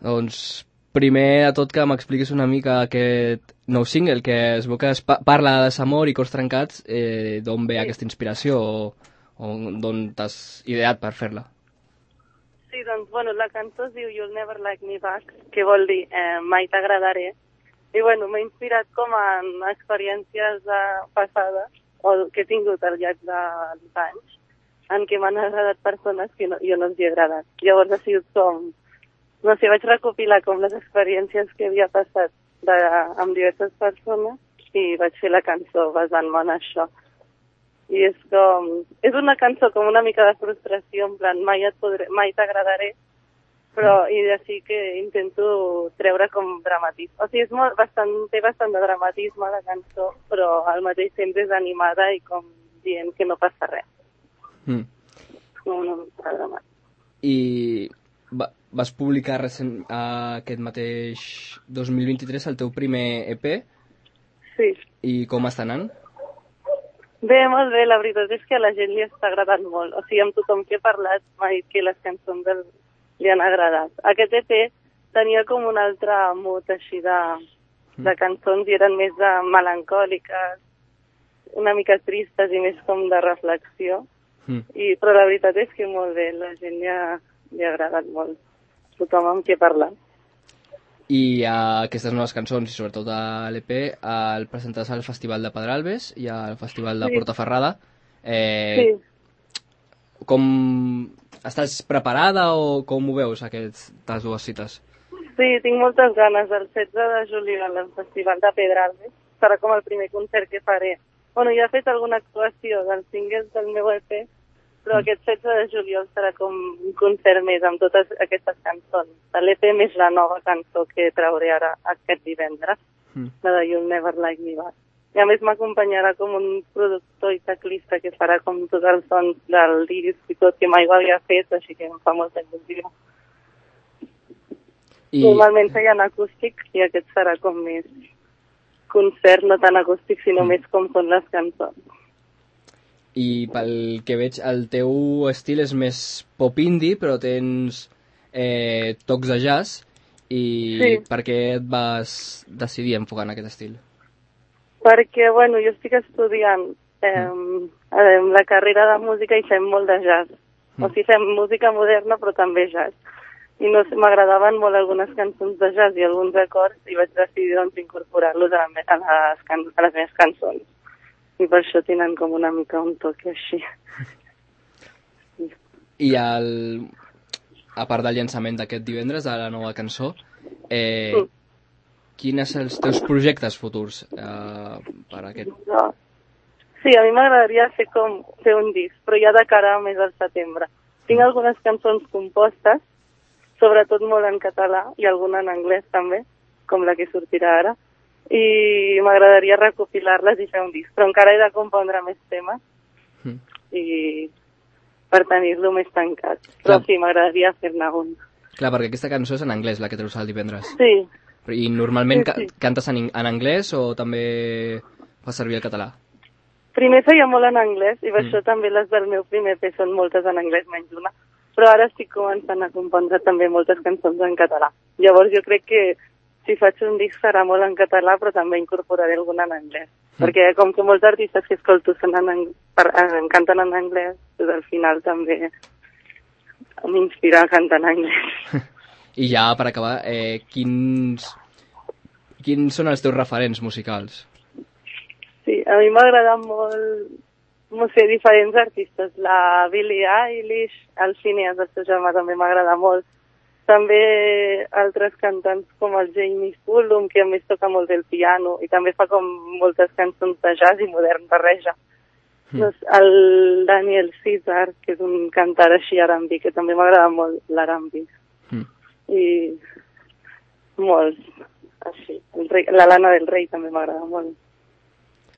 Doncs primer de tot que m'expliquis una mica aquest nou single, que es veu que parla de desamor i cors trencats, d'on ve aquesta inspiració o d'on t'has ideat per fer-la? Sí, doncs, bueno, la cançó es diu You'll Never Like Me Back, que vol dir mai t'agradaré. I, bueno, m'ha inspirat com en experiències passades o que he tingut al llarg dels anys en què m'han agradat persones que jo no els he agradat. Llavors ha sigut com... No sé, vaig recopilar com les experiències que havia passat amb diverses persones i vaig fer la cançó basant-me en això. I és com... És una cançó com una mica de frustració, en plan, mai t'agradaré, però i d'ací que intento treure com dramatisme. O sigui, té bastant de dramatisme la cançó, però al mateix temps és animada i com dient que no passa res. Com una mica dramàtic. I vas publicar aquest mateix 2023 el teu primer EP? Sí. I com està anant? Bé, molt bé, la veritat és que a la gent li està agradant molt. O sigui, amb tothom que he parlat m'ha dit que les cançons li han agradat. Aquest EP tenia com un altre mood així de cançons i eren més melancòliques, una mica tristes i més com de reflexió. Però la veritat és que molt bé, la gent li ha agradat molt. Tothom amb qui he parlat. I aquestes noves cançons, i sobretot a l'EP, el presentaràs al Festival de Pedralbes i al Festival de Portaferrada. Sí. Com estàs preparada o com ho veus, aquestes dues cites? Sí, tinc moltes ganes. El 16 de juliol al Festival de Pedralbes serà com el primer concert que faré. Bueno, ja he fet alguna actuació dels singles del meu EP, però aquest 16 de juliol serà com un concert més amb totes aquestes cançons. L'EP més la nova cançó que trauré ara aquest divendres, la de You'll Never Like Me Back. I a més m'acompanyarà com un productor i teclista que farà com tots els sons del disc i tot, que mai ho havia fet, així que em fa molta il·lusió. Normalment feien acústic i aquest serà com més concert, no tan acústic, sinó més com són les cançons. I pel que veig, el teu estil és més pop indie, però tens tocs de jazz. I per què et vas decidir enfocar en aquest estil? Perquè, bueno, jo estic estudiant la carrera de música i fem molt de jazz. O sigui, fem música moderna, però també jazz. I m'agradaven molt algunes cançons de jazz i alguns acords i vaig decidir doncs, incorporar-los a les meves cançons. I per això tenen com una mica un toque així. I a part del llançament d'aquest divendres, de la nova cançó, quins són els teus projectes futurs per aquest? Sí, a mi m'agradaria fer un disc, però ja de cara més al setembre. Tinc algunes cançons compostes, sobretot molt en català i alguna en anglès també, com la que sortirà ara. I m'agradaria recopilar-les i fer un disc, però encara he de compondre més temes i per tenir-lo més tancat. Però sí, m'agradaria fer-ne un. Clar, perquè aquesta cançó és en anglès, la que treus el divendres. Sí. I normalment cantes en anglès o també fas servir el català? Primer feia molt en anglès i per això també les del meu primer EP són moltes en anglès, menys una. Però ara estic començant a compondre també moltes cançons en català. Llavors jo crec que si faig un disc serà molt en català, però també incorporaré alguna en anglès. Perquè com que molts artistes que escolto canten en anglès, doncs al final també m'inspira a cantar en anglès. I ja, per acabar, quins són els teus referents musicals? Sí, a mi m'agrada molt, no sé, diferents artistes. La Billie Eilish, el Phineas, el seu germà, també m'agrada molt. També altres cantants com el Jamie Cullum, que a més toca molt el piano i també fa com moltes cançons de jazz i modern barreja. El Daniel Caesar, que és un cantant així R&B, que també m'agrada molt l'R&B. I molts, així. La Lana del Rey també m'agrada molt.